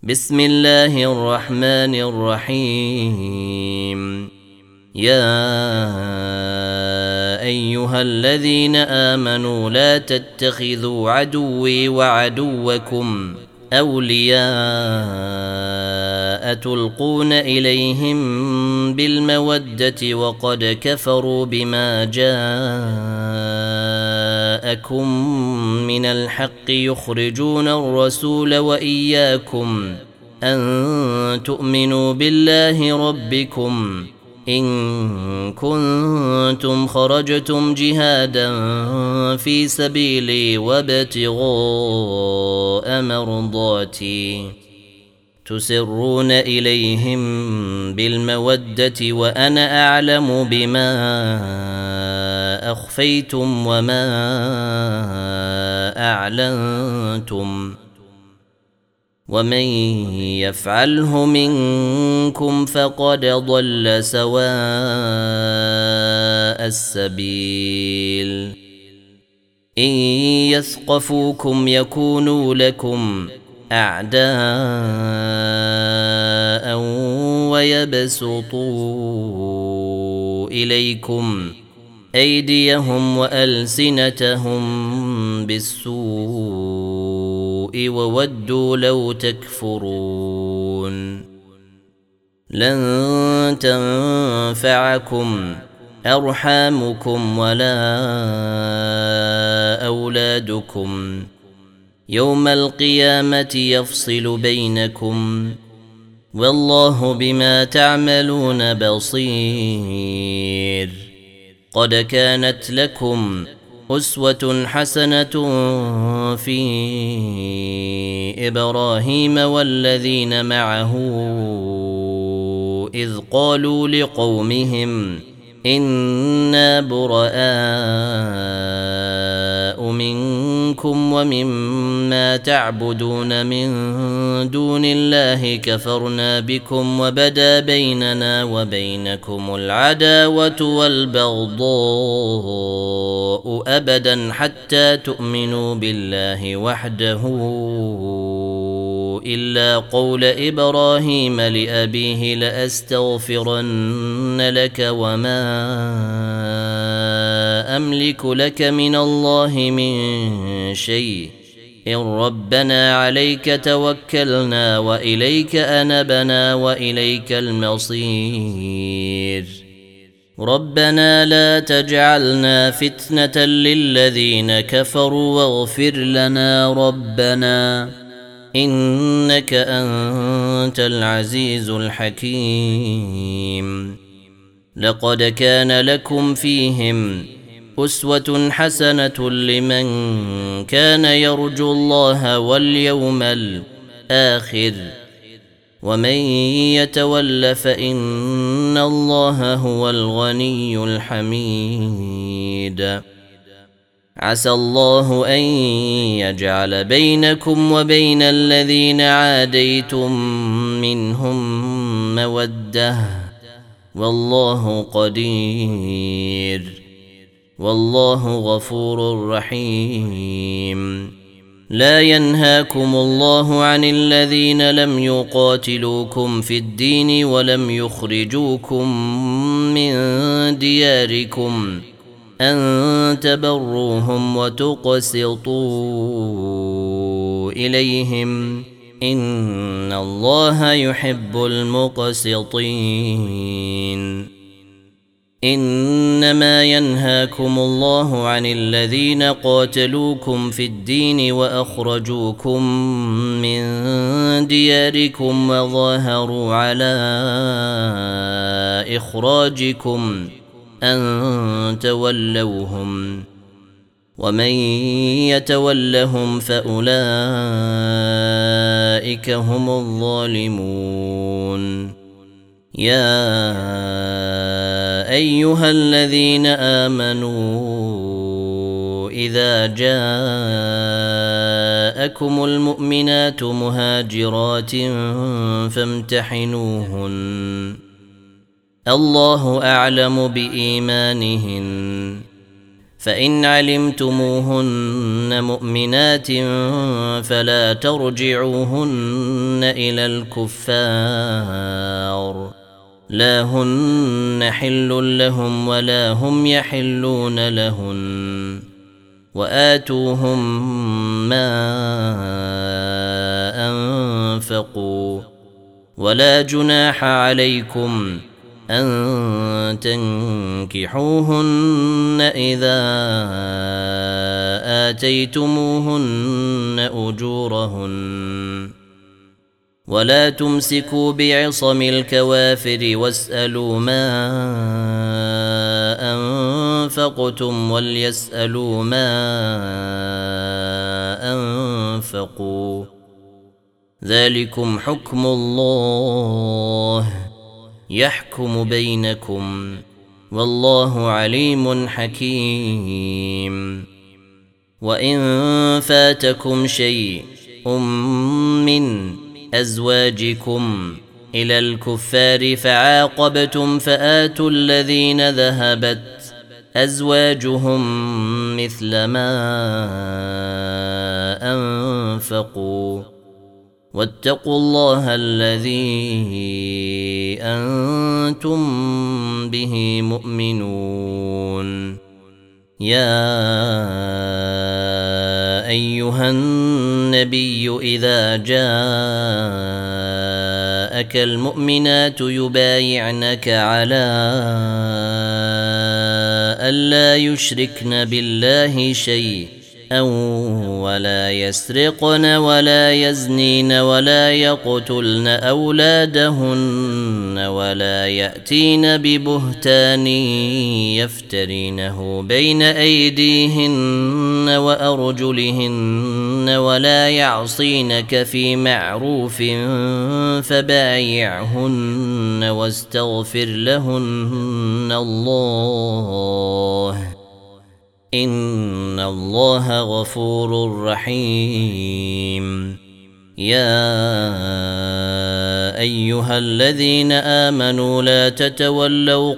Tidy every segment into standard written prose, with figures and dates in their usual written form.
بسم الله الرحمن الرحيم. يا أيها الذين آمنوا لا تتخذوا عدوي وعدوكم أولياء تلقون إليهم بالمودة وقد كفروا بما جاءكم من الحق يخرجون الرسول وإياكم أن تؤمنوا بالله ربكم إن كنتم خرجتم جهادا في سبيلي وابتغاء مرضاتي تسرون إليهم بالمودة وأنا أعلم بما أخفيتم وما أعلنتم ومن يفعله منكم فقد ضل سواء السبيل. إن يثقفوكم يكونوا لكم أعداء ويبسطوا إليكم أيديهم وألسنتهم بالسوء وودوا لو تكفرون. لن تنفعكم أرحامكم ولا أولادكم يوم القيامة يفصل بينكم والله بما تعملون بصير. قد كانت لكم أسوة حسنة في إبراهيم والذين معه إذ قالوا لقومهم إنا براء منكم ومما تعبدون من دون الله كفرنا بكم وبدا بيننا وبينكم العداوة والبغضاء أبدا حتى تؤمنوا بالله وحده إلا قول إبراهيم لأبيه لأستغفرن لك وما أملك لك من الله من شيء إن ربنا عليك توكلنا وإليك أنبنا وإليك المصير. ربنا لا تجعلنا فتنة للذين كفروا واغفر لنا ربنا إنك أنت العزيز الحكيم. لقد كان لكم فيهم أسوة حسنة لمن كان يرجو الله واليوم الآخر ومن يتول فإن الله هو الغني الحميد. عسى الله أن يجعل بينكم وبين الذين عاديتم منهم مودة والله قدير والله غفور رحيم. لا ينهاكم الله عن الذين لم يقاتلوكم في الدين ولم يخرجوكم من دياركم أن تبروهم وتقسطوا إليهم إن الله يحب المقسطين. إنما ينهاكم الله عن الذين قاتلوكم في الدين وأخرجوكم من دياركم وظاهروا على إخراجكم أن تولوهم ومن يتولهم فأولئك هم الظالمون. يا أيها الذين آمنوا إذا جاءكم المؤمنات مهاجرات فامتحنوهن الله أعلم بإيمانهن فإن علمتموهن مؤمنات فلا ترجعوهن إلى الكفار لا هن حل لهم ولا هم يحلون لهن وآتوهم ما أنفقوا ولا جناح عليكم أن تنكحوهن إذا آتيتموهن أجورهن ولا تمسكوا بعصم الكوافر واسألوا ما أنفقتم وليسألوا ما أنفقوا ذلكم حكم الله يحكم بينكم والله عليم حكيم. وإن فاتكم شيء من أزواجكم إلى الكفار فعاقبتم فآتوا الذين ذهبت أزواجهم مثل ما أنفقوا واتقوا الله الذي أنتم به مؤمنون. يا أيها النبي إذا جاءك المؤمنات يبايعنك على ألا يشركن بالله شيئا ولا يسرقن ولا يزنين ولا يقتلن أولادهن ولا يأتين ببهتان يفترينه بين أيديهن وأرجلهن ولا يعصينك في معروف فبايعهن واستغفر لهن الله إن الله غفور رحيم. يا أيها الذين آمنوا لا تتولوا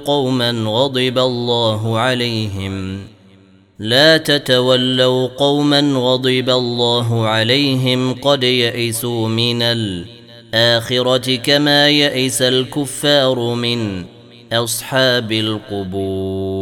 قوما غضب الله عليهم قد يئسوا من الآخرة كما يئس الكفار من أصحاب القبور.